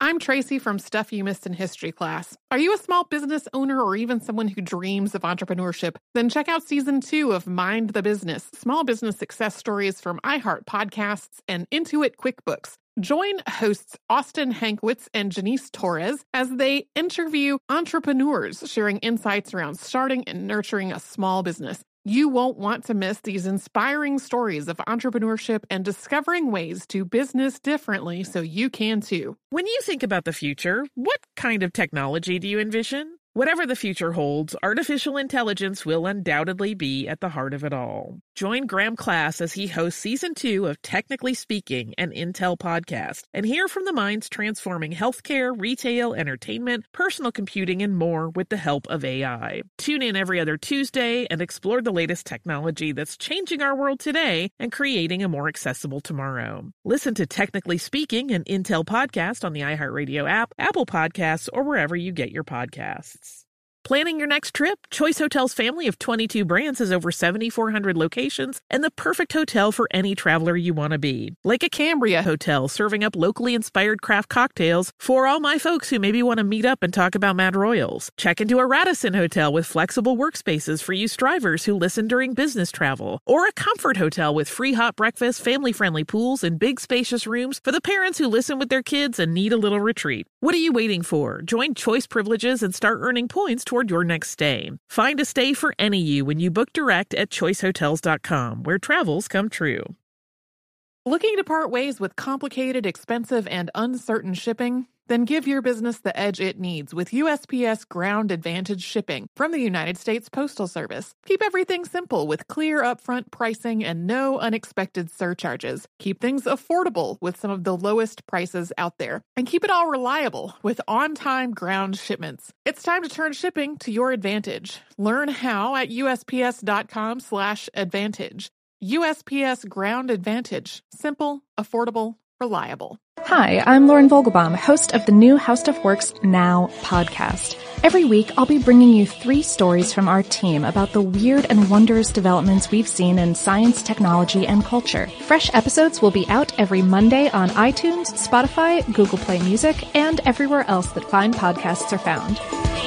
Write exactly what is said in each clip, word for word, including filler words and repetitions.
I'm Tracy from Stuff You Missed in History class. Are you a small business owner or even someone who dreams of entrepreneurship? Then check out season two of Mind the Business, small business success stories from iHeart Podcasts and Intuit QuickBooks. Join hosts Austin Hankwitz and Janice Torres as they interview entrepreneurs sharing insights around starting and nurturing a small business. You won't want to miss these inspiring stories of entrepreneurship and discovering ways to business differently so you can too. When you think about the future, what kind of technology do you envision? Whatever the future holds, artificial intelligence will undoubtedly be at the heart of it all. Join Graham Class as he hosts season two of Technically Speaking, an Intel podcast, and hear from the minds transforming healthcare, retail, entertainment, personal computing, and more with the help of A I. Tune in every other Tuesday and explore the latest technology that's changing our world today and creating a more accessible tomorrow. Listen to Technically Speaking, an Intel podcast on the iHeartRadio app, Apple Podcasts, or wherever you get your podcasts. Planning your next trip? Choice Hotels' family of twenty-two brands has over seventy-four hundred locations and the perfect hotel for any traveler you want to be. Like a Cambria Hotel, serving up locally inspired craft cocktails for all my folks who maybe want to meet up and talk about Mad Royals. Check into a Radisson Hotel with flexible workspaces for you strivers who listen during business travel. Or a Comfort Hotel with free hot breakfast, family-friendly pools, and big spacious rooms for the parents who listen with their kids and need a little retreat. What are you waiting for? Join Choice Privileges and start earning points toward your next stay. Find a stay for any you when you book direct at choice hotels dot com, where travels come true. Looking to part ways with complicated, expensive, and uncertain shipping? Then give your business the edge it needs with U S P S Ground Advantage shipping from the United States Postal Service. Keep everything simple with clear upfront pricing and no unexpected surcharges. Keep things affordable with some of the lowest prices out there. And keep it all reliable with on-time ground shipments. It's time to turn shipping to your advantage. Learn how at U S P S dot com slash advantage. U S P S Ground Advantage. Simple, affordable, reliable. Hi, I'm Lauren Vogelbaum, host of the new How Stuff Works Now podcast. Every week, I'll be bringing you three stories from our team about the weird and wondrous developments we've seen in science, technology, and culture. Fresh episodes will be out every Monday on iTunes, Spotify, Google Play Music, and everywhere else that fine podcasts are found.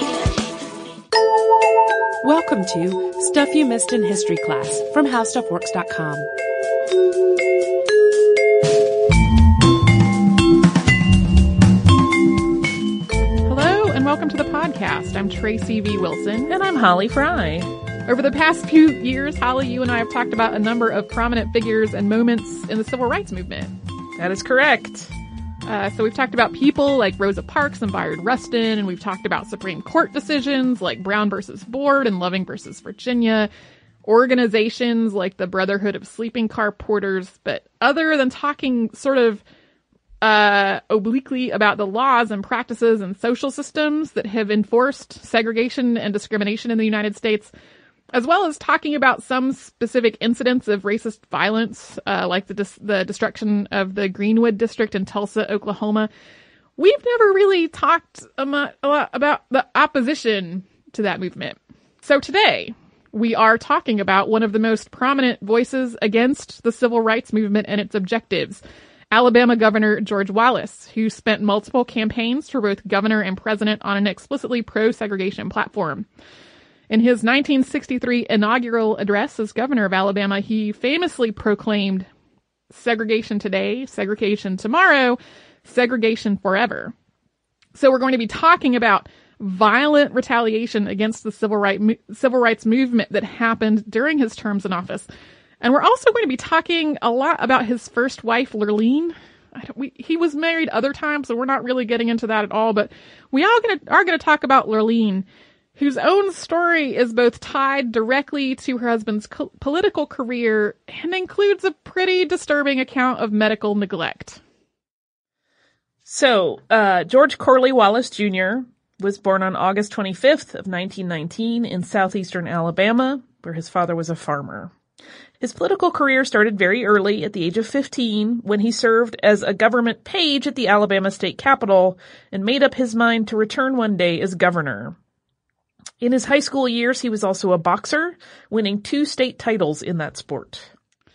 Welcome to Stuff You Missed in History class from how stuff works dot com. Welcome to the podcast. I'm Tracy V. Wilson. And I'm Holly Fry. Over the past few years, Holly, you and I have talked about a number of prominent figures and moments in the civil rights movement. That is correct. Uh, so we've talked about people like Rosa Parks and Bayard Rustin, and we've talked about Supreme Court decisions like Brown versus Board and Loving versus Virginia, organizations like the Brotherhood of Sleeping Car Porters. But other than talking sort of Uh, obliquely about the laws and practices and social systems that have enforced segregation and discrimination in the United States, as well as talking about some specific incidents of racist violence, uh, like the dis- the destruction of the Greenwood District in Tulsa, Oklahoma. We've never really talked a, mu- a lot about the opposition to that movement. So today, we are talking about one of the most prominent voices against the civil rights movement and its objectives, Alabama Governor George Wallace, who spent multiple campaigns for both governor and president on an explicitly pro-segregation platform. In his nineteen sixty-three inaugural address as governor of Alabama, he famously proclaimed, "Segregation today, segregation tomorrow, segregation forever." So we're going to be talking about violent retaliation against the civil, right, civil rights movement that happened during his terms in office. And we're also going to be talking a lot about his first wife, Lurleen. I don't, we, he was married other times, so we're not really getting into that at all. But we all gonna, are going to talk about Lurleen, whose own story is both tied directly to her husband's co- political career and includes a pretty disturbing account of medical neglect. So, uh, George Corley Wallace Junior was born on August twenty-fifth of nineteen nineteen in southeastern Alabama, where his father was a farmer. His political career started very early, at the age of fifteen, when he served as a government page at the Alabama state capitol and made up his mind to return one day as governor. In his high school years, he was also a boxer, winning two state titles in that sport.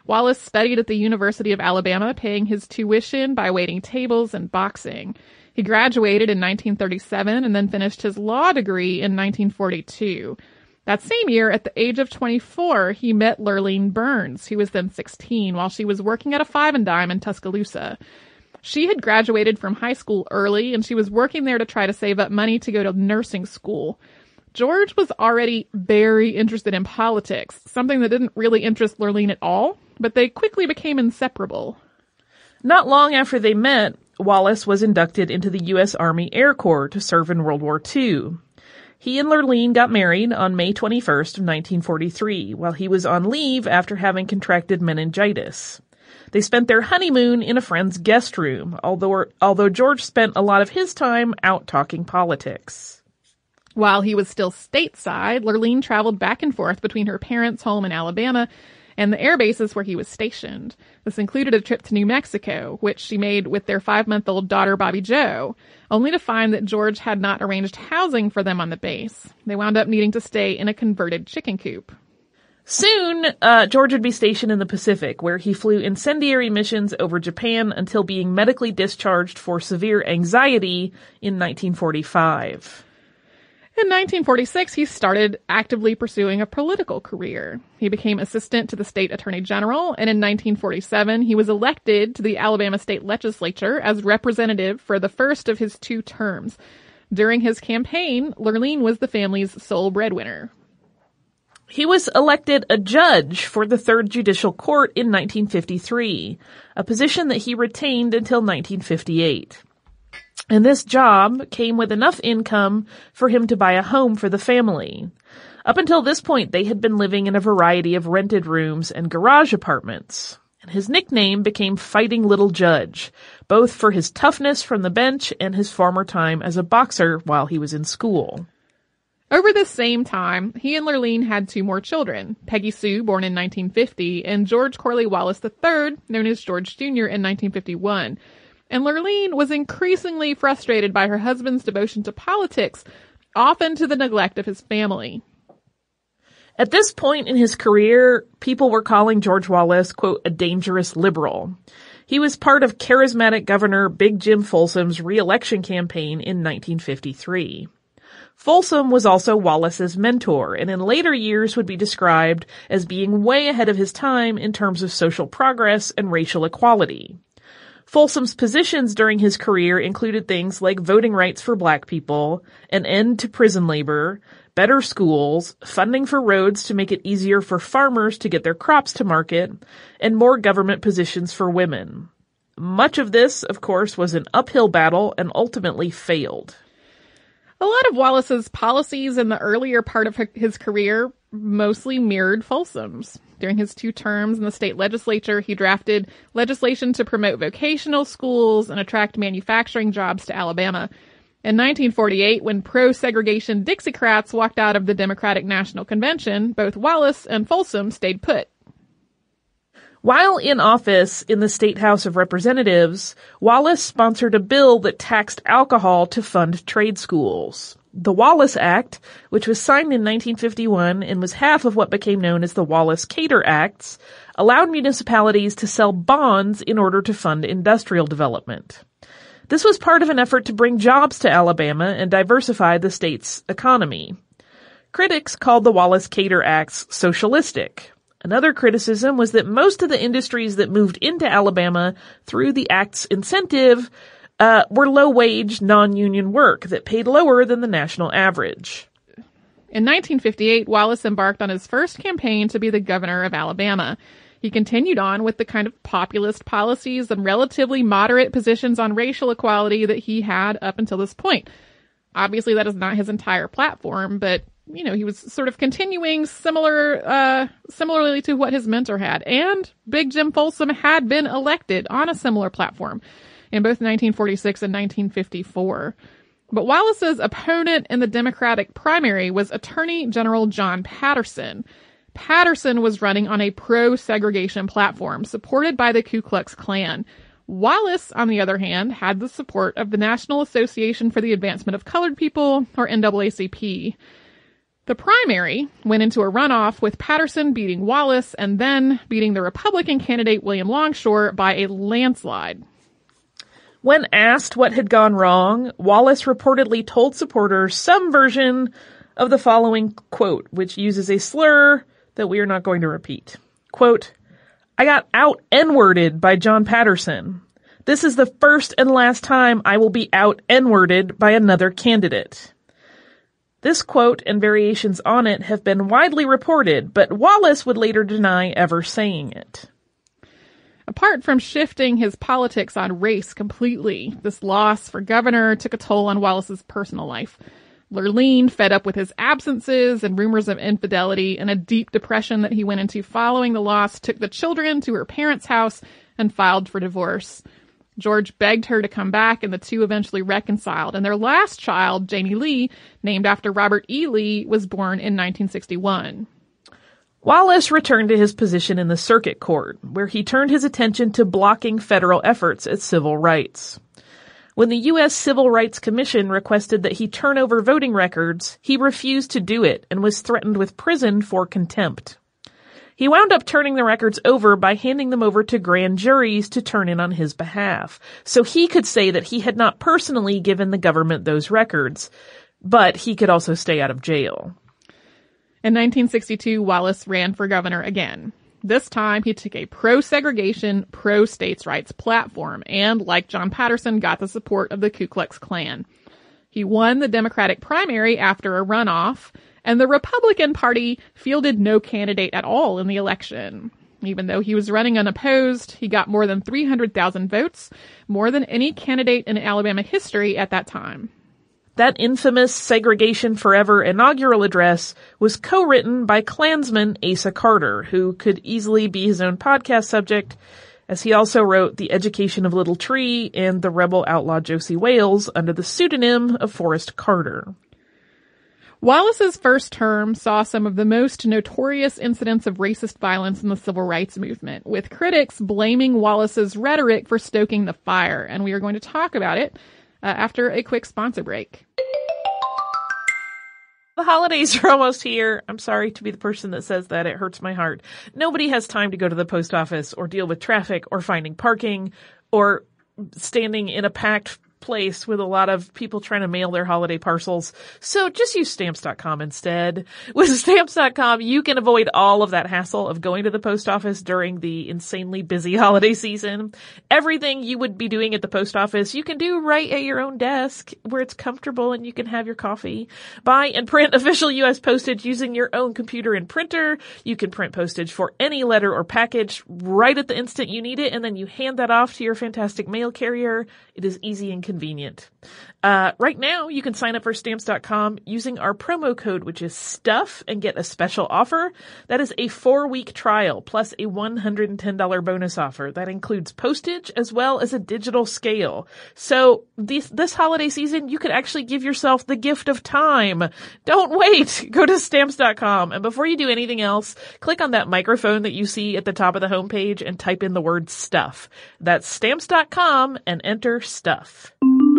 Wallace studied at the University of Alabama, paying his tuition by waiting tables and boxing. He graduated in nineteen thirty-seven and then finished his law degree in nineteen forty-two. That same year, at the age of twenty-four, he met Lurleen Burns, who was then sixteen, while she was working at a Five and Dime in Tuscaloosa. She had graduated from high school early, and she was working there to try to save up money to go to nursing school. George was already very interested in politics, something that didn't really interest Lurleen at all, but they quickly became inseparable. Not long after they met, Wallace was inducted into the U S Army Air Corps to serve in World War Two. He and Lurleen got married on May twenty-first of nineteen forty-three, while he was on leave after having contracted meningitis. They spent their honeymoon in a friend's guest room, although, although George spent a lot of his time out talking politics. While he was still stateside, Lurleen traveled back and forth between her parents' home in Alabama and the air bases where he was stationed. This included a trip to New Mexico, which she made with their five-month-old daughter, Bobby Jo, only to find that George had not arranged housing for them on the base. They wound up needing to stay in a converted chicken coop. Soon, uh, George would be stationed in the Pacific, where he flew incendiary missions over Japan until being medically discharged for severe anxiety in nineteen forty-five. In nineteen forty-six, he started actively pursuing a political career. He became assistant to the state attorney general, and in nineteen forty-seven, he was elected to the Alabama state legislature as representative for the first of his two terms. During his campaign, Lurleen was the family's sole breadwinner. He was elected a judge for the Third Judicial Court in nineteen fifty-three, a position that he retained until nineteen fifty-eight. And this job came with enough income for him to buy a home for the family. Up until this point, they had been living in a variety of rented rooms and garage apartments. And his nickname became Fighting Little Judge, both for his toughness from the bench and his former time as a boxer while he was in school. Over this same time, he and Lurleen had two more children, Peggy Sue, born in nineteen fifty, and George Corley Wallace the third, known as George Junior, in nineteen fifty-one. And Lurleen was increasingly frustrated by her husband's devotion to politics, often to the neglect of his family. At this point in his career, people were calling George Wallace, quote, a dangerous liberal. He was part of charismatic Governor Big Jim Folsom's re-election campaign in nineteen fifty-three. Folsom was also Wallace's mentor, and in later years would be described as being way ahead of his time in terms of social progress and racial equality. Folsom's positions during his career included things like voting rights for black people, an end to prison labor, better schools, funding for roads to make it easier for farmers to get their crops to market, and more government positions for women. Much of this, of course, was an uphill battle and ultimately failed. A lot of Wallace's policies in the earlier part of his career mostly mirrored Folsom's. During his two terms in the state legislature, he drafted legislation to promote vocational schools and attract manufacturing jobs to Alabama. In nineteen forty-eight, when pro-segregation Dixiecrats walked out of the Democratic National Convention, both Wallace and Folsom stayed put. While in office in the State House of Representatives, Wallace sponsored a bill that taxed alcohol to fund trade schools. The Wallace Act, which was signed in nineteen fifty-one and was half of what became known as the Wallace-Cater Acts, allowed municipalities to sell bonds in order to fund industrial development. This was part of an effort to bring jobs to Alabama and diversify the state's economy. Critics called the Wallace-Cater Acts socialistic. Another criticism was that most of the industries that moved into Alabama through the Act's incentive uh, were low-wage, non-union work that paid lower than the national average. In nineteen fifty-eight, Wallace embarked on his first campaign to be the governor of Alabama. He continued on with the kind of populist policies and relatively moderate positions on racial equality that he had up until this point. Obviously, that is not his entire platform, but you know, he was sort of continuing similar, uh, similarly to what his mentor had. And Big Jim Folsom had been elected on a similar platform in both nineteen forty-six and nineteen fifty-four. But Wallace's opponent in the Democratic primary was Attorney General John Patterson. Patterson was running on a pro-segregation platform supported by the Ku Klux Klan. Wallace, on the other hand, had the support of the National Association for the Advancement of Colored People, or N double A C P. The primary went into a runoff with Patterson beating Wallace and then beating the Republican candidate William Longshore by a landslide. When asked what had gone wrong, Wallace reportedly told supporters some version of the following quote, which uses a slur that we are not going to repeat. Quote, "I got out N-worded by John Patterson. This is the first and last time I will be out N-worded by another candidate." This quote and variations on it have been widely reported, but Wallace would later deny ever saying it. Apart from shifting his politics on race completely, this loss for governor took a toll on Wallace's personal life. Lurleen, fed up with his absences and rumors of infidelity and a deep depression that he went into following the loss, took the children to her parents' house and filed for divorce. George begged her to come back, and the two eventually reconciled. And their last child, Jamie Lee, named after Robert E. Lee, was born in nineteen sixty-one. Wallace returned to his position in the circuit court, where he turned his attention to blocking federal efforts at civil rights. When the U S Civil Rights Commission requested that he turn over voting records, he refused to do it and was threatened with prison for contempt. He wound up turning the records over by handing them over to grand juries to turn in on his behalf, so he could say that he had not personally given the government those records, but he could also stay out of jail. In nineteen sixty-two, Wallace ran for governor again. This time, he took a pro-segregation, pro-states' rights platform and, like John Patterson, got the support of the Ku Klux Klan. He won the Democratic primary after a runoff, and the Republican Party fielded no candidate at all in the election. Even though he was running unopposed, he got more than three hundred thousand votes, more than any candidate in Alabama history at that time. That infamous Segregation Forever inaugural address was co-written by Klansman Asa Carter, who could easily be his own podcast subject, as he also wrote The Education of Little Tree and The Rebel Outlaw Josie Wales under the pseudonym of Forrest Carter. Wallace's first term saw some of the most notorious incidents of racist violence in the civil rights movement, with critics blaming Wallace's rhetoric for stoking the fire, and we are going to talk about it uh, after a quick sponsor break. The holidays are almost here. I'm sorry to be the person that says that. It hurts my heart. Nobody has time to go to the post office or deal with traffic or finding parking or standing in a packed place with a lot of people trying to mail their holiday parcels. So just use stamps dot com instead. With stamps dot com, you can avoid all of that hassle of going to the post office during the insanely busy holiday season. Everything you would be doing at the post office, you can do right at your own desk where it's comfortable and you can have your coffee. Buy and print official U S postage using your own computer and printer. You can print postage for any letter or package right at the instant you need it, and then you hand that off to your fantastic mail carrier. It is easy and convenient. Uh, right now, you can sign up for stamps dot com using our promo code, which is STUFF, and get a special offer. That is a four-week trial plus a one hundred ten dollars bonus offer. That includes postage as well as a digital scale. So this, this holiday season, you could actually give yourself the gift of time. Don't wait. Go to stamps dot com, and before you do anything else, click on that microphone that you see at the top of the homepage and type in the word STUFF. That's stamps dot com and enter STUFF.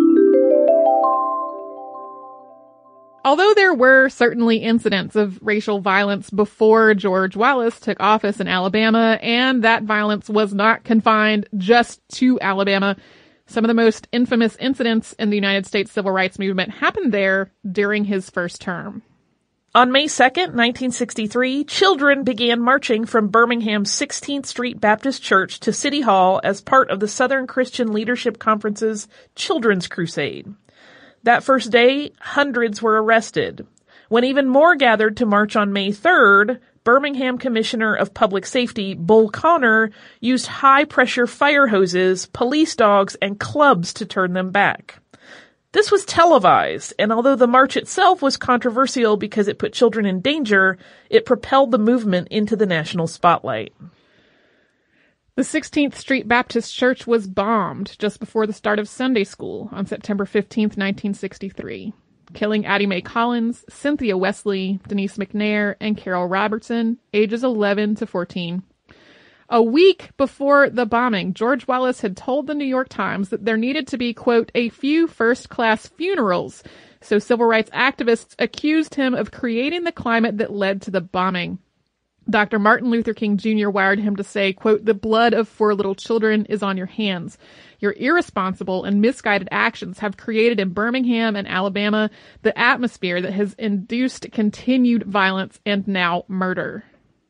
Although there were certainly incidents of racial violence before George Wallace took office in Alabama, and that violence was not confined just to Alabama, some of the most infamous incidents in the United States civil rights movement happened there during his first term. On May second, nineteen sixty-three, children began marching from Birmingham's sixteenth Street Baptist Church to City Hall as part of the Southern Christian Leadership Conference's Children's Crusade. That first day, hundreds were arrested. When even more gathered to march on May third, Birmingham Commissioner of Public Safety, Bull Connor, used high-pressure fire hoses, police dogs, and clubs to turn them back. This was televised, and although the march itself was controversial because it put children in danger, it propelled the movement into the national spotlight. The sixteenth Street Baptist Church was bombed just before the start of Sunday school on September fifteenth, nineteen sixty-three, killing Addie Mae Collins, Cynthia Wesley, Denise McNair, and Carol Robertson, ages eleven to fourteen. A week before the bombing, George Wallace had told the New York Times that there needed to be, quote, a few first-class funerals So civil rights activists accused him of creating the climate that led to the bombing. Doctor Martin Luther King Junior wired him to say, quote, "The blood of four little children is on your hands. Your irresponsible and misguided actions have created in Birmingham and Alabama the atmosphere that has induced continued violence and now murder."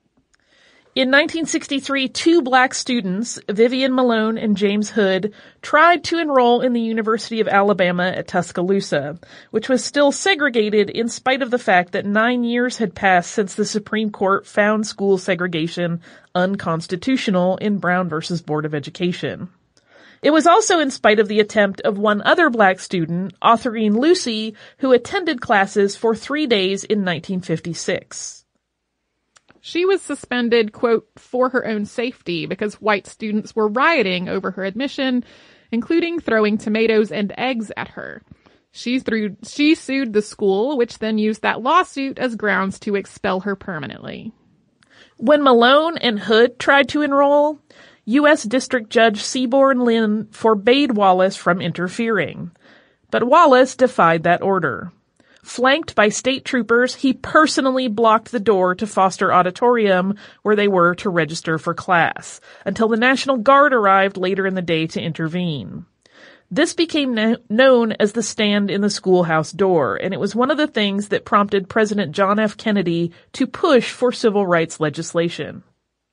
In nineteen sixty-three, two black students, Vivian Malone and James Hood, tried to enroll in the University of Alabama at Tuscaloosa, which was still segregated in spite of the fact that nine years had passed since the Supreme Court found school segregation unconstitutional in Brown versus Board of Education. It was also in spite of the attempt of one other black student, Autherine Lucy, who attended classes for three days in nineteen fifty-six. She was suspended, quote, "for her own safety" because white students were rioting over her admission, including throwing tomatoes and eggs at her. She, threw, she sued the school, which then used that lawsuit as grounds to expel her permanently. When Malone and Hood tried to enroll, U S District Judge Seaborn Lynn forbade Wallace from interfering. But Wallace defied that order. Flanked by state troopers, he personally blocked the door to Foster Auditorium where they were to register for class, until the National Guard arrived later in the day to intervene. This became na- known as the stand in the schoolhouse door, and it was one of the things that prompted President John F. Kennedy to push for civil rights legislation.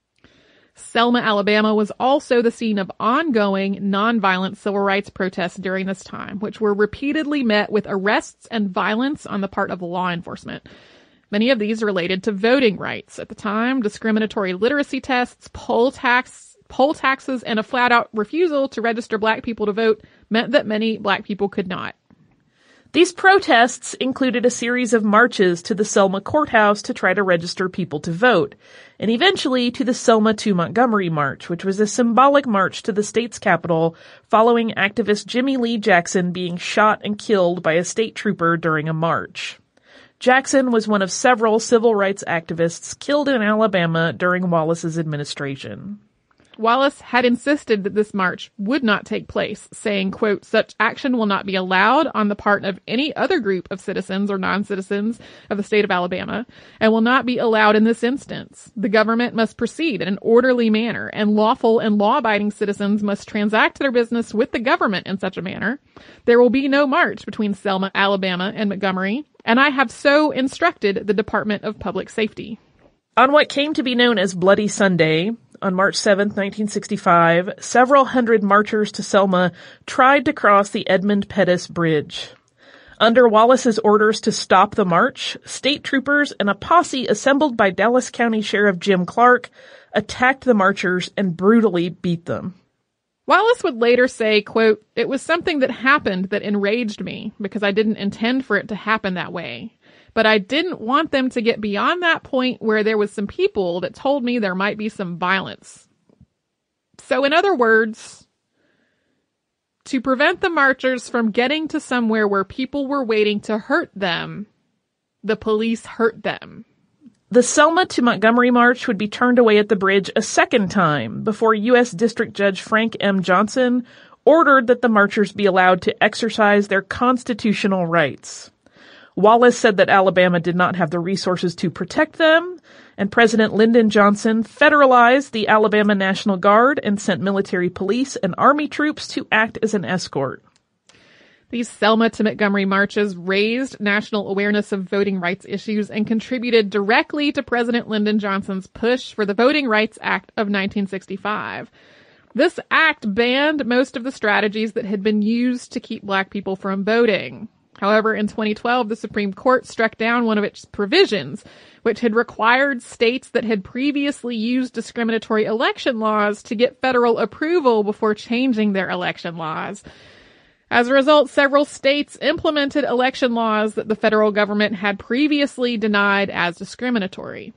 Selma, Alabama was also the scene of ongoing nonviolent civil rights protests during this time, which were repeatedly met with arrests and violence on the part of law enforcement. Many of these related to voting rights. At the time, discriminatory literacy tests, poll tax, poll taxes, and a flat-out refusal to register black people to vote meant that many black people could not. These protests included a series of marches to the Selma courthouse to try to register people to vote, and eventually to the Selma to Montgomery March, which was a symbolic march to the state's capital following activist Jimmy Lee Jackson being shot and killed by a state trooper during a march. Jackson was one of several civil rights activists killed in Alabama during Wallace's administration. Wallace had insisted that this march would not take place, saying, quote, "Such action will not be allowed on the part of any other group of citizens or non-citizens of the state of Alabama, and will not be allowed in this instance. The government must proceed in an orderly manner, and lawful and law-abiding citizens must transact their business with the government in such a manner. There will be no march between Selma, Alabama, and Montgomery, and I have so instructed the Department of Public Safety." On what came to be known as Bloody Sunday, on March seventh, nineteen sixty-five, several hundred marchers to Selma tried to cross the Edmund Pettus Bridge. Under Wallace's orders to stop the march, state troopers and a posse assembled by Dallas County Sheriff Jim Clark attacked the marchers and brutally beat them. Wallace would later say, quote, "It was something that happened that enraged me because I didn't intend for it to happen that way. But I didn't want them to get beyond that point where there was some people that told me there might be some violence." So in other words, to prevent the marchers from getting to somewhere where people were waiting to hurt them, the police hurt them. The Selma to Montgomery March would be turned away at the bridge a second time before U S District Judge Frank M. Johnson ordered that the marchers be allowed to exercise their constitutional rights. Wallace said that Alabama did not have the resources to protect them, and President Lyndon Johnson federalized the Alabama National Guard and sent military police and army troops to act as an escort. These Selma to Montgomery marches raised national awareness of voting rights issues and contributed directly to President Lyndon Johnson's push for the Voting Rights Act of nineteen sixty-five. This act banned most of the strategies that had been used to keep black people from voting. However, in twenty twelve, the Supreme Court struck down one of its provisions, which had required states that had previously used discriminatory election laws to get federal approval before changing their election laws. As a result, several states implemented election laws that the federal government had previously denied as discriminatory.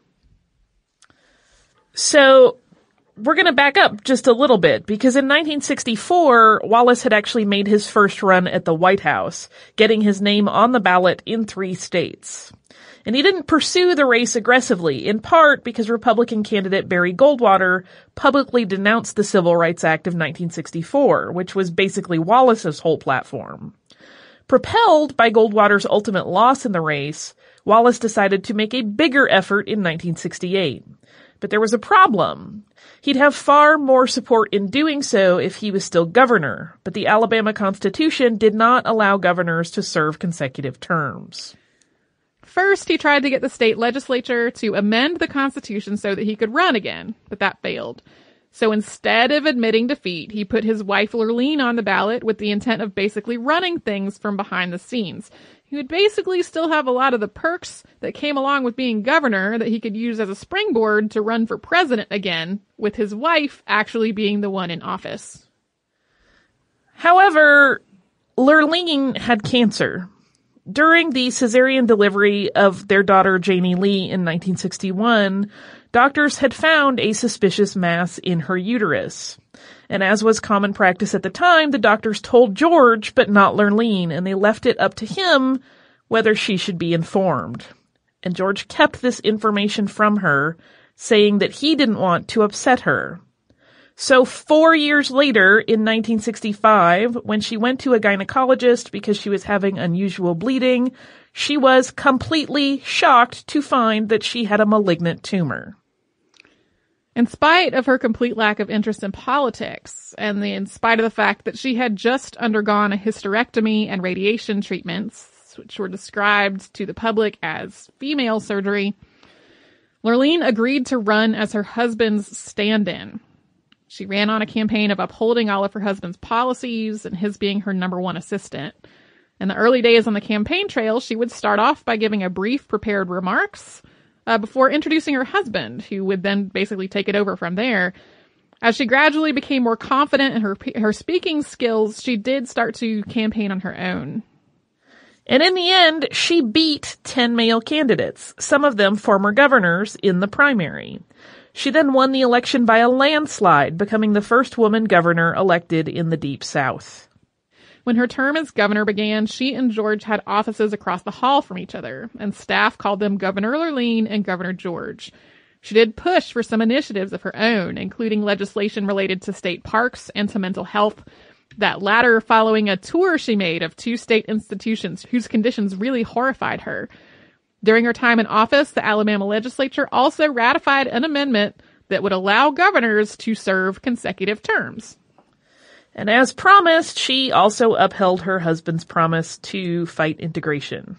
So, we're going to back up just a little bit, because in nineteen sixty-four, Wallace had actually made his first run at the White House, getting his name on the ballot in three states. And he didn't pursue the race aggressively, in part because Republican candidate Barry Goldwater publicly denounced the Civil Rights Act of nineteen sixty-four, which was basically Wallace's whole platform. Propelled by Goldwater's ultimate loss in the race, Wallace decided to make a bigger effort in nineteen sixty-eight. But there was a problem. He'd have far more support in doing so if he was still governor, but the Alabama Constitution did not allow governors to serve consecutive terms. First, he tried to get the state legislature to amend the Constitution so that he could run again, but that failed. So instead of admitting defeat, he put his wife Lurleen on the ballot with the intent of basically running things from behind the scenes. He would basically still have a lot of the perks that came along with being governor that he could use as a springboard to run for president again, with his wife actually being the one in office. However, Lurleen had cancer. During the cesarean delivery of their daughter Janie Lee in nineteen sixty-one, doctors had found a suspicious mass in her uterus. And as was common practice at the time, the doctors told George, but not Lurleen, and they left it up to him whether she should be informed. And George kept this information from her, saying that he didn't want to upset her. So four years later, in nineteen sixty-five, when she went to a gynecologist because she was having unusual bleeding, she was completely shocked to find that she had a malignant tumor. In spite of her complete lack of interest in politics, and the, in spite of the fact that she had just undergone a hysterectomy and radiation treatments, which were described to the public as female surgery, Lurleen agreed to run as her husband's stand-in. She ran on a campaign of upholding all of her husband's policies and his being her number one assistant. In the early days on the campaign trail, she would start off by giving a brief prepared remarks uh, before introducing her husband, who would then basically take it over from there. As she gradually became more confident in her her speaking skills, she did start to campaign on her own. And in the end, she beat ten male candidates, some of them former governors, in the primary. She then won the election by a landslide, becoming the first woman governor elected in the Deep South. When her term as governor began, she and George had offices across the hall from each other, and staff called them Governor Lurleen and Governor George. She did push for some initiatives of her own, including legislation related to state parks and to mental health, that latter following a tour she made of two state institutions whose conditions really horrified her. During her time in office, the Alabama legislature also ratified an amendment that would allow governors to serve consecutive terms. And as promised, she also upheld her husband's promise to fight integration.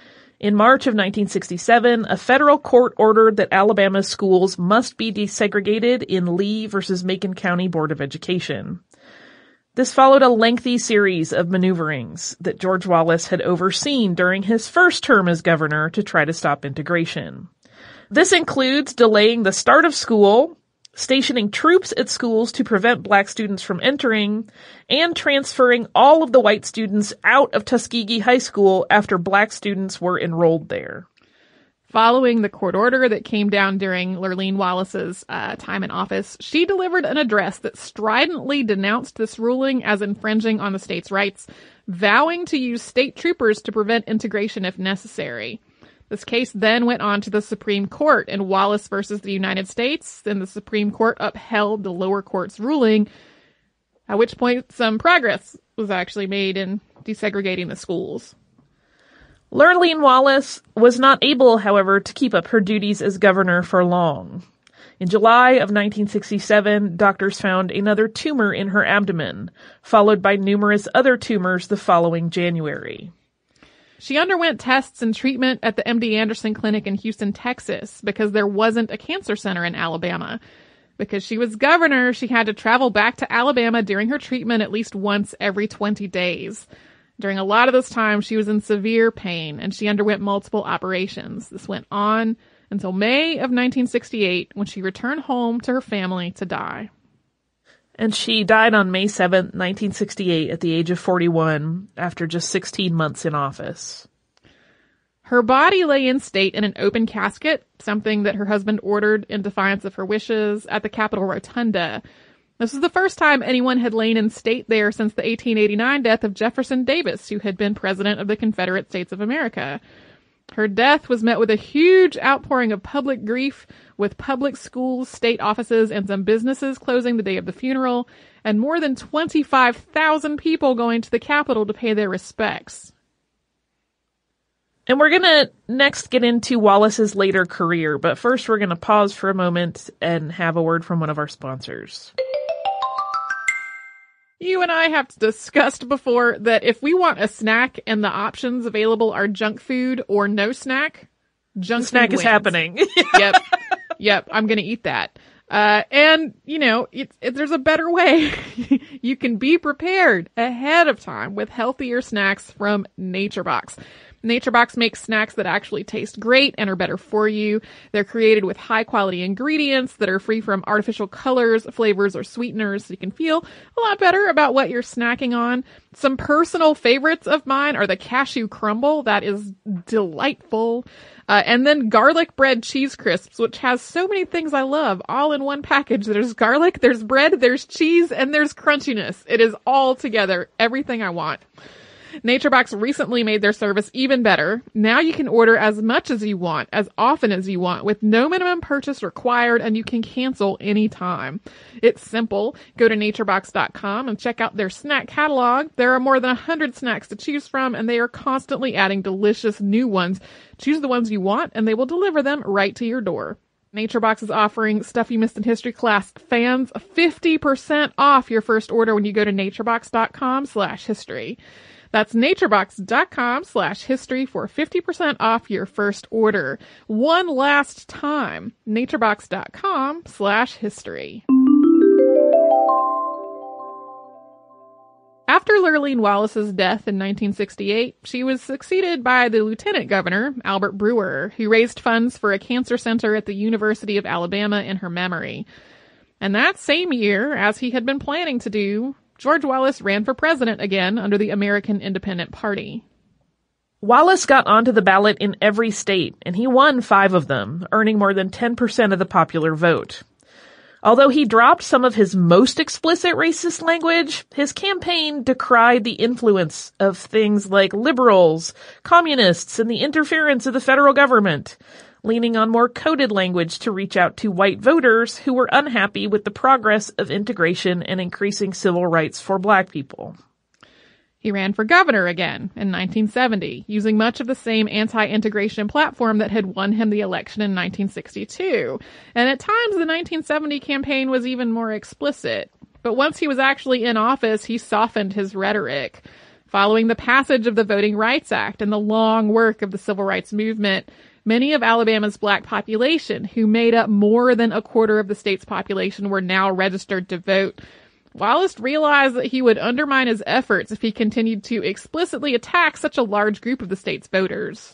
In March of nineteen sixty-seven, a federal court ordered that Alabama's schools must be desegregated in Lee versus Macon County Board of Education. This followed a lengthy series of maneuverings that George Wallace had overseen during his first term as governor to try to stop integration. This includes delaying the start of school, stationing troops at schools to prevent black students from entering, and transferring all of the white students out of Tuskegee High School after black students were enrolled there. Following the court order that came down during Lurleen Wallace's uh, time in office, she delivered an address that stridently denounced this ruling as infringing on the state's rights, vowing to use state troopers to prevent integration if necessary. This case then went on to the Supreme Court in Wallace versus the United States, and the Supreme Court upheld the lower court's ruling, at which point some progress was actually made in desegregating the schools. Lurleen Wallace was not able, however, to keep up her duties as governor for long. In July of nineteen sixty-seven, doctors found another tumor in her abdomen, followed by numerous other tumors the following January. She underwent tests and treatment at the M D Anderson Clinic in Houston, Texas, because there wasn't a cancer center in Alabama. Because she was governor, she had to travel back to Alabama during her treatment at least once every twenty days. During a lot of this time, she was in severe pain, and she underwent multiple operations. This went on until May of nineteen sixty-eight, when she returned home to her family to die. And she died on May seventh, nineteen sixty-eight, at the age of forty-one, after just sixteen months in office. Her body lay in state in an open casket, something that her husband ordered in defiance of her wishes, at the Capitol Rotunda. This was the first time anyone had lain in state there since the eighteen eighty-nine death of Jefferson Davis, who had been president of the Confederate States of America. Her death was met with a huge outpouring of public grief, with public schools, state offices, and some businesses closing the day of the funeral, and more than twenty-five thousand people going to the Capitol to pay their respects. And we're going to next get into Wallace's later career, but first we're going to pause for a moment and have a word from one of our sponsors. You and I have discussed before that if we want a snack and the options available are junk food or no snack, junk the snack food is wins. happening. Yep. Yep. I'm going to eat that. Uh, and, you know, it, it, there's a better way. You can be prepared ahead of time with healthier snacks from NatureBox. NatureBox makes snacks that actually taste great and are better for you. They're created with high-quality ingredients that are free from artificial colors, flavors, or sweeteners, so you can feel a lot better about what you're snacking on. Some personal favorites of mine are the cashew crumble. That is delightful. Uh, and then garlic bread cheese crisps, which has so many things I love all in one package. There's garlic, there's bread, there's cheese, and there's crunchiness. It is all together, everything I want. NatureBox recently made their service even better. Now you can order as much as you want, as often as you want, with no minimum purchase required, and you can cancel anytime. It's simple. Go to naturebox dot com and check out their snack catalog. There are more than one hundred snacks to choose from, and they are constantly adding delicious new ones. Choose the ones you want, and they will deliver them right to your door. NatureBox is offering Stuff You Missed in History Class fans fifty percent off your first order when you go to naturebox dot com slash history. That's naturebox dot com slash history for fifty percent off your first order. One last time, naturebox dot com slash history. After Lurleen Wallace's death in nineteen sixty-eight, she was succeeded by the Lieutenant Governor, Albert Brewer, who raised funds for a cancer center at the University of Alabama in her memory. And that same year, as he had been planning to do, George Wallace ran for president again under the American Independent Party. Wallace got onto the ballot in every state, and he won five of them, earning more than ten percent of the popular vote. Although he dropped some of his most explicit racist language, his campaign decried the influence of things like liberals, communists, and the interference of the federal government, leaning on more coded language to reach out to white voters who were unhappy with the progress of integration and increasing civil rights for black people. He ran for governor again in nineteen seventy, using much of the same anti-integration platform that had won him the election in nineteen sixty-two. And at times, the nineteen seventy campaign was even more explicit. But once he was actually in office, he softened his rhetoric. Following the passage of the Voting Rights Act and the long work of the civil rights movement, many of Alabama's black population, who made up more than a quarter of the state's population, were now registered to vote. Wallace realized that he would undermine his efforts if he continued to explicitly attack such a large group of the state's voters.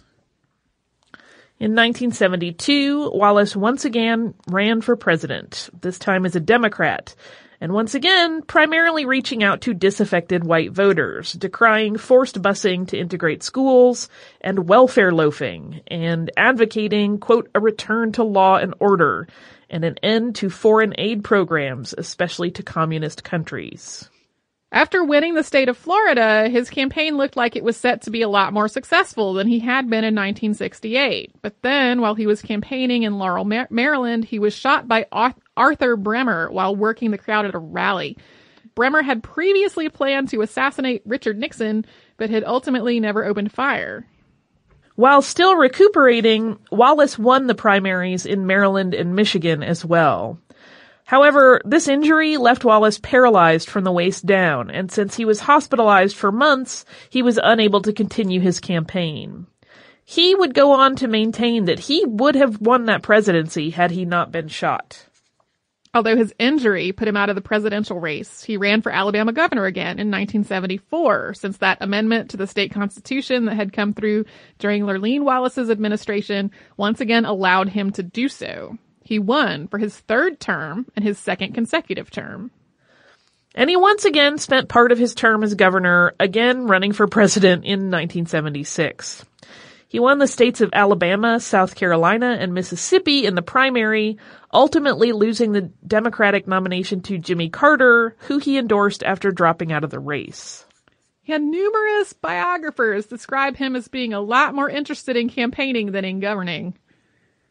In nineteen seventy-two, Wallace once again ran for president, this time as a Democrat, and once again primarily reaching out to disaffected white voters, decrying forced busing to integrate schools and welfare loafing, and advocating, quote, a return to law and order, and an end to foreign aid programs, especially to communist countries. After winning the state of Florida, his campaign looked like it was set to be a lot more successful than he had been in nineteen sixty-eight. But then, while he was campaigning in Laurel, Maryland, he was shot by Arthur Bremer while working the crowd at a rally. Bremer had previously planned to assassinate Richard Nixon, but had ultimately never opened fire. While still recuperating, Wallace won the primaries in Maryland and Michigan as well. However, this injury left Wallace paralyzed from the waist down, and since he was hospitalized for months, he was unable to continue his campaign. He would go on to maintain that he would have won that presidency had he not been shot. Although his injury put him out of the presidential race, he ran for Alabama governor again in nineteen seventy-four, since that amendment to the state constitution that had come through during Lurleen Wallace's administration once again allowed him to do so. He won for his third term and his second consecutive term. And he once again spent part of his term as governor, again running for president in nineteen seventy-six. He won the states of Alabama, South Carolina, and Mississippi in the primary, ultimately losing the Democratic nomination to Jimmy Carter, who he endorsed after dropping out of the race. He had numerous biographers describe him as being a lot more interested in campaigning than in governing.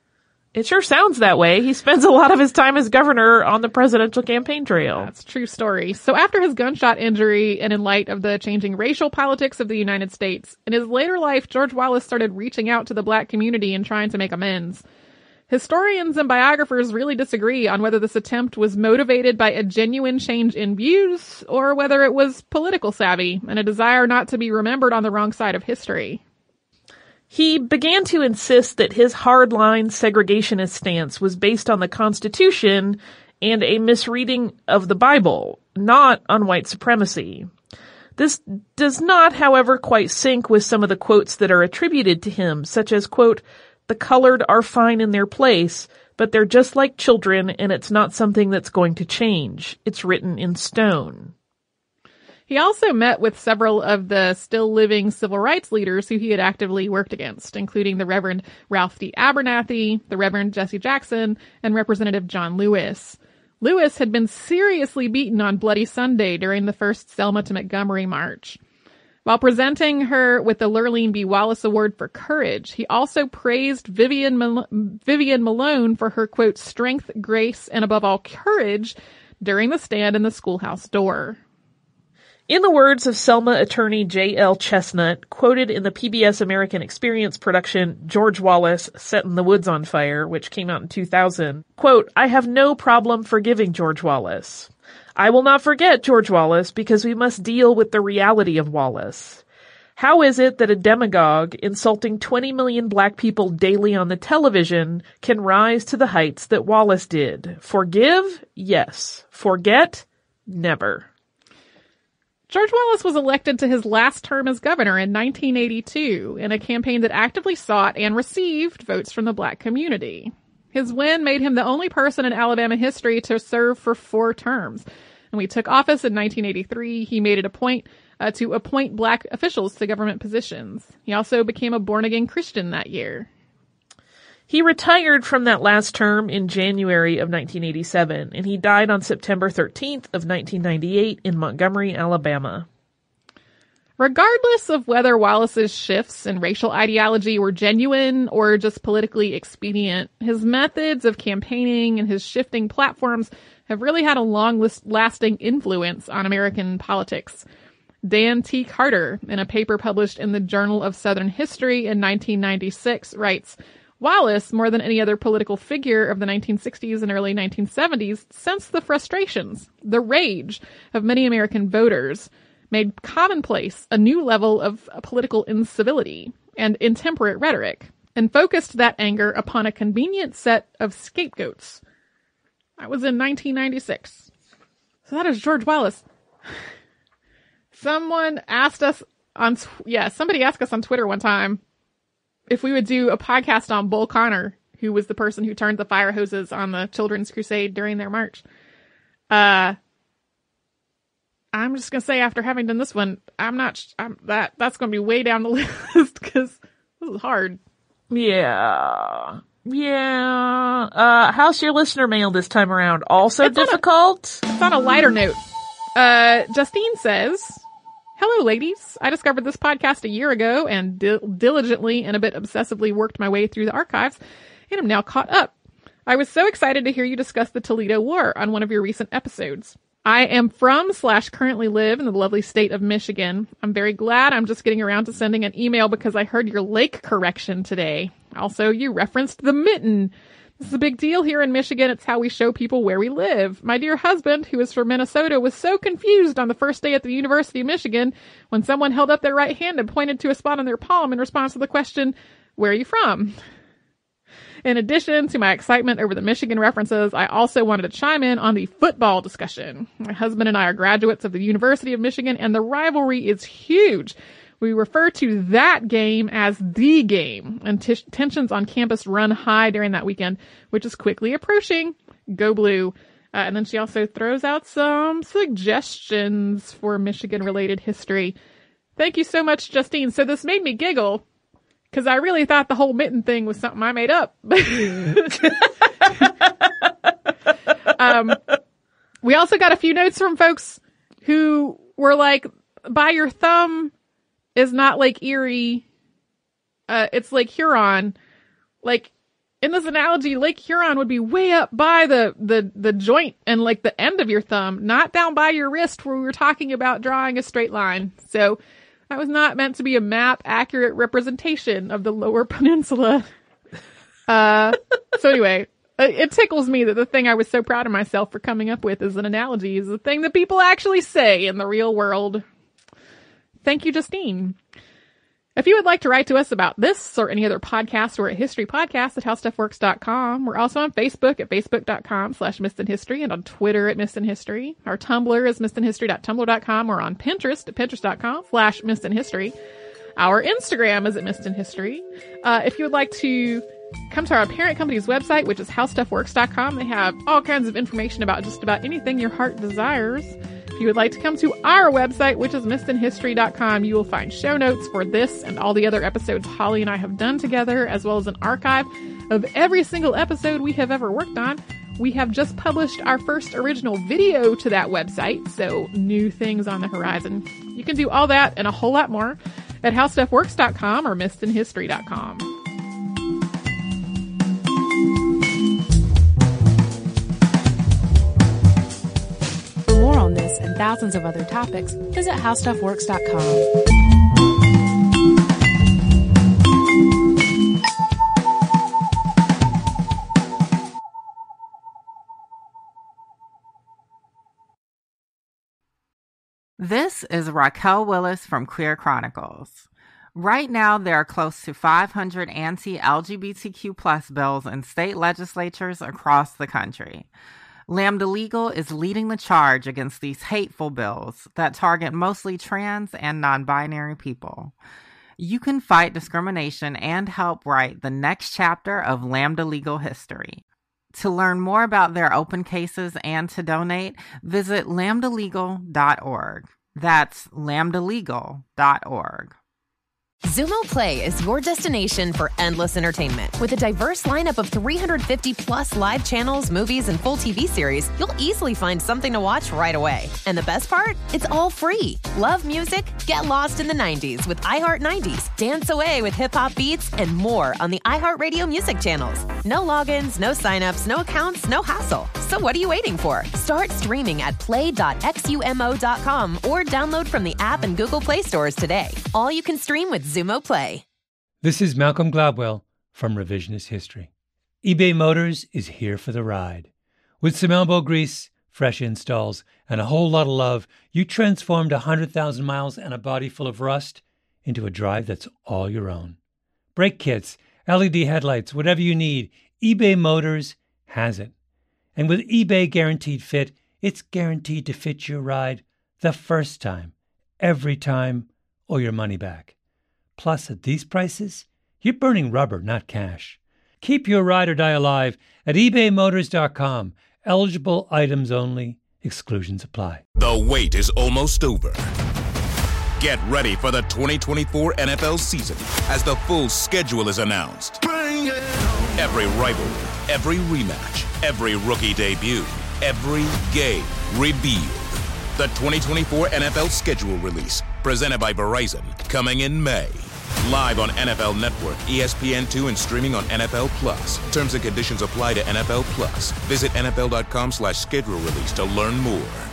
It sure sounds that way. He spends a lot of his time as governor on the presidential campaign trail. That's a true story. So after his gunshot injury and in light of the changing racial politics of the United States, in his later life, George Wallace started reaching out to the black community and trying to make amends. Historians and biographers really disagree on whether this attempt was motivated by a genuine change in views or whether it was political savvy and a desire not to be remembered on the wrong side of history. He began to insist that his hardline segregationist stance was based on the Constitution and a misreading of the Bible, not on white supremacy. This does not, however, quite sync with some of the quotes that are attributed to him, such as, quote, "The colored are fine in their place, but they're just like children and it's not something that's going to change. It's written in stone." He also met with several of the still living civil rights leaders who he had actively worked against, including the Reverend Ralph D. Abernathy, the Reverend Jesse Jackson, and Representative John Lewis. Lewis had been seriously beaten on Bloody Sunday during the first Selma to Montgomery March. While presenting her with the Lurleen B. Wallace Award for Courage, he also praised Vivian, Mal- Vivian Malone for her, quote, strength, grace, and above all, courage during the stand in the schoolhouse door. In the words of Selma attorney J L Chestnut, quoted in the P B S American Experience production George Wallace, Setting the Woods on Fire, which came out in two thousand, quote, "I have no problem forgiving George Wallace. I will not forget George Wallace because we must deal with the reality of Wallace. How is it that a demagogue insulting twenty million black people daily on the television can rise to the heights that Wallace did? Forgive? Yes. Forget? Never." George Wallace was elected to his last term as governor in nineteen eighty-two in a campaign that actively sought and received votes from the black community. His win made him the only person in Alabama history to serve for four terms. When he took office in nineteen eighty-three, he made it a point uh, to appoint black officials to government positions. He also became a born-again Christian that year. He retired from that last term in January of nineteen eighty-seven, and he died on September thirteenth of nineteen ninety-eight in Montgomery, Alabama. Regardless of whether Wallace's shifts in racial ideology were genuine or just politically expedient, his methods of campaigning and his shifting platforms have really had a long-lasting influence on American politics. Dan T. Carter, in a paper published in the Journal of Southern History in nineteen ninety-six, writes, Wallace, more than any other political figure of the nineteen sixties and early nineteen seventies, sensed the frustrations, the rage of many American voters, made commonplace a new level of political incivility and intemperate rhetoric, and focused that anger upon a convenient set of scapegoats. That was in nineteen ninety-six. So that is George Wallace. Someone asked us on, tw- yeah, somebody asked us on Twitter one time if we would do a podcast on Bull Connor, who was the person who turned the fire hoses on the Children's Crusade during their march. Uh, I'm just going to say, after having done this one, I'm not, I'm, that, that's going to be way down the list because this is hard. Yeah. Yeah. Uh, how's your listener mail this time around? Also it's difficult? On a, it's on a lighter note. Uh, Justine says, hello, ladies. I discovered this podcast a year ago and di- diligently and a bit obsessively worked my way through the archives and am now caught up. I was so excited to hear you discuss the Toledo War on one of your recent episodes. I am from slash currently live in the lovely state of Michigan. I'm very glad I'm just getting around to sending an email because I heard your lake correction today. Also, you referenced the mitten. This is a big deal here in Michigan. It's how we show people where we live. My dear husband, who is from Minnesota, was so confused on the first day at the University of Michigan when someone held up their right hand and pointed to a spot on their palm in response to the question, where are you from? In addition to my excitement over the Michigan references, I also wanted to chime in on the football discussion. My husband and I are graduates of the University of Michigan, and the rivalry is huge. We refer to that game as the game, and t- tensions on campus run high during that weekend, which is quickly approaching. Go Blue. Uh, and then she also throws out some suggestions for Michigan-related history. Thank you so much, Justine. So this made me giggle, because I really thought the whole mitten thing was something I made up. um, we also got a few notes from folks who were like, by your thumb is not Lake Erie. Uh, it's Lake Huron. Like, in this analogy, Lake Huron would be way up by the, the, the joint and like the end of your thumb, not down by your wrist where we were talking about drawing a straight line. So that was not meant to be a map accurate representation of the Lower Peninsula. Uh, so anyway, it tickles me that the thing I was so proud of myself for coming up with as an analogy is the thing that people actually say in the real world. Thank you, Justine. If you would like to write to us about this or any other podcast, we're at historypodcast at howstuffworks dot com. We're also on Facebook at facebook.com slash Missed in History and on Twitter at Missed in History. Our Tumblr is missed in history dot tumblr dot com. We're on Pinterest at pinterest.com slash Missed in History. Our Instagram is at Missed in History. Uh, if you would like to come to our parent company's website, which is howstuffworks dot com, they have all kinds of information about just about anything your heart desires. If you would like to come to our website, which is missed in history dot com, you will find show notes for this and all the other episodes Holly and I have done together, as well as an archive of every single episode we have ever worked on. We have just published our first original video to that website, so new things on the horizon. You can do all that and a whole lot more at howstuffworks dot com or missed in history dot com. For more on this and thousands of other topics, visit howstuffworks dot com. This is Raquel Willis from Queer Chronicles. Right now, there are close to five hundred anti-L G B T Q plus bills in state legislatures across the country. Lambda Legal is leading the charge against these hateful bills that target mostly trans and non-binary people. You can fight discrimination and help write the next chapter of Lambda Legal history. To learn more about their open cases and to donate, visit lambda legal dot org. That's lambda legal dot org. Xumo Play is your destination for endless entertainment. With a diverse lineup of three hundred fifty plus live channels, movies, and full T V series, you'll easily find something to watch right away. And the best part? It's all free. Love music? Get lost in the nineties with iHeart nineties. Dance away with hip-hop beats and more on the iHeartRadio music channels. No logins, no signups, no accounts, no hassle. So what are you waiting for? Start streaming at play dot xumo dot com or download from the app and Google Play stores today. All you can stream with Xumo Play. This is Malcolm Gladwell from Revisionist History. eBay Motors is here for the ride. With some elbow grease, fresh installs, and a whole lot of love, you transformed one hundred thousand miles and a body full of rust into a drive that's all your own. Brake kits, L E D headlights, whatever you need, eBay Motors has it. And with eBay Guaranteed Fit, it's guaranteed to fit your ride the first time, every time, or your money back. Plus, at these prices, you're burning rubber, not cash. Keep your ride or die alive at ebay motors dot com. Eligible items only. Exclusions apply. The wait is almost over. Get ready for the twenty twenty-four N F L season as the full schedule is announced. Bring it on. Every rivalry, every rematch, every rookie debut, every game revealed. The twenty twenty-four N F L schedule release, presented by Verizon, coming in May. Live on N F L Network, E S P N two, and streaming on N F L Plus. Terms and conditions apply to N F L Plus. Visit N F L dot com slash schedule release to learn more.